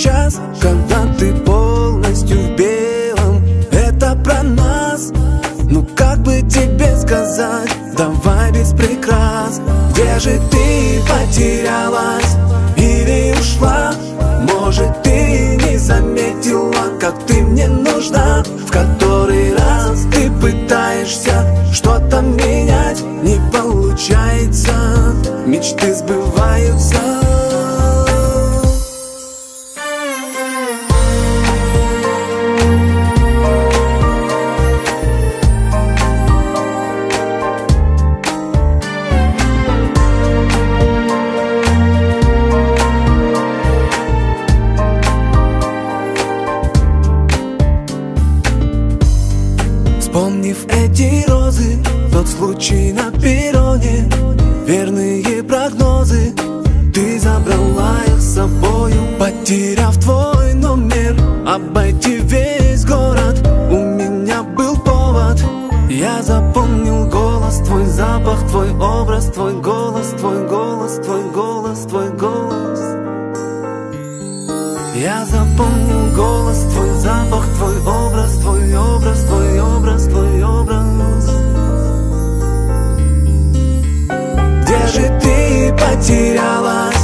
час, когда ты полностью в белом. Это про нас, ну как бы тебе сказать, давай без прикрас. Где же ты потерялась или ушла? Может, ты не заметила, как ты мне нужна. В который раз ты пытаешься что-то менять, не получается, мечты сбываются. Вспомнив эти розы, тот случай на перроне, верные прогнозы, ты забрала их с собою. Потеряв твой номер, обойти весь город, у меня был повод. Я запомнил голос, твой запах, твой образ, твой голос, твой голос, твой голос, твой голос. Я запомнил голос, твой запах, твой образ, твой образ, твой образ, твой образ. Где же ты потерялась